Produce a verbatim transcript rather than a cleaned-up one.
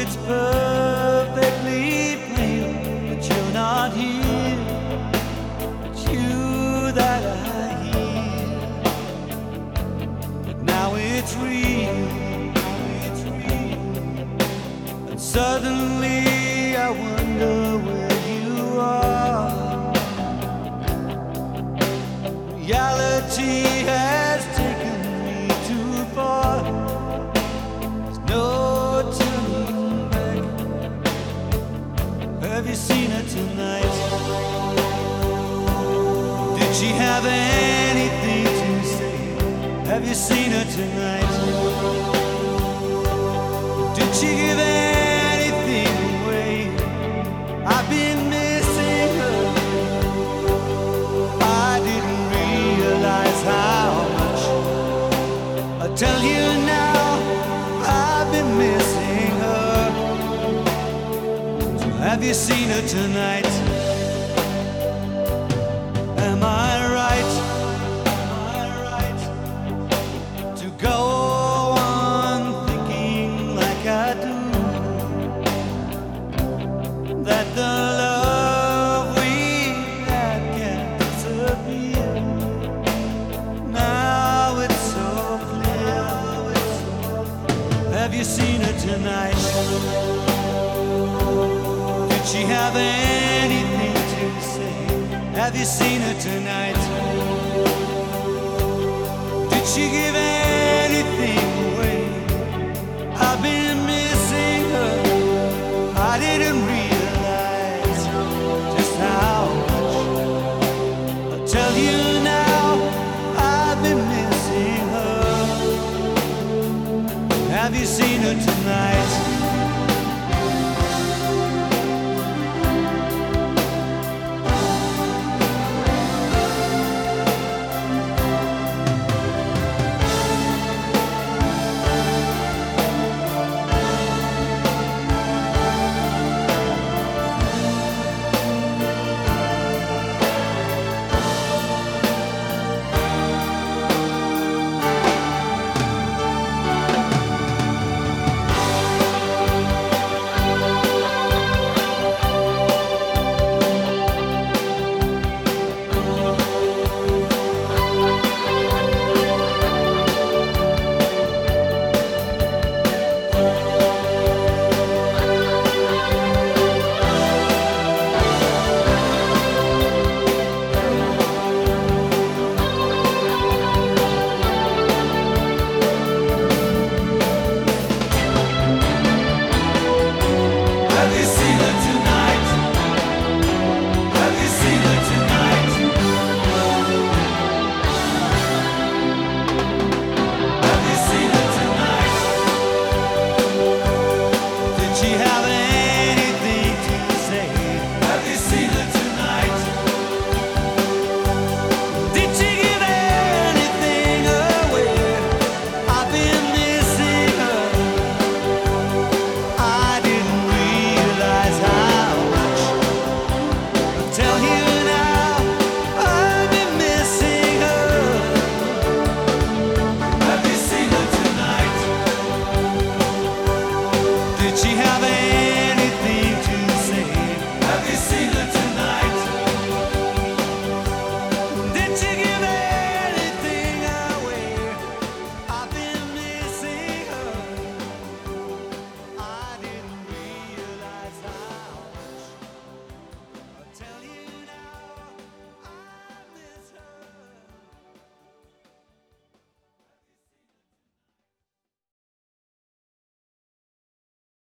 it's perfectly plain that you're not here. It's you that I hear, but now it's real. It's real. And suddenly I wonder where you are. Reality has taken me too far. There's no turning back. Have you seen her tonight? Did she have anything to say? Have you seen her tonight? Did she give anything away? I've been missing her. I didn't realize how much. I tell you now, I've been missing her. So have you seen her tonight? Am I right? Am I right to go on thinking like I do? That the love we had can't disappear. Now it's so clear. Have you seen her tonight? Did she have anything to say? Have you seen her tonight? Did she give anything away? I've been missing her. I didn't realize just how much. I'll tell you now, I've been missing her. Have you seen her tonight?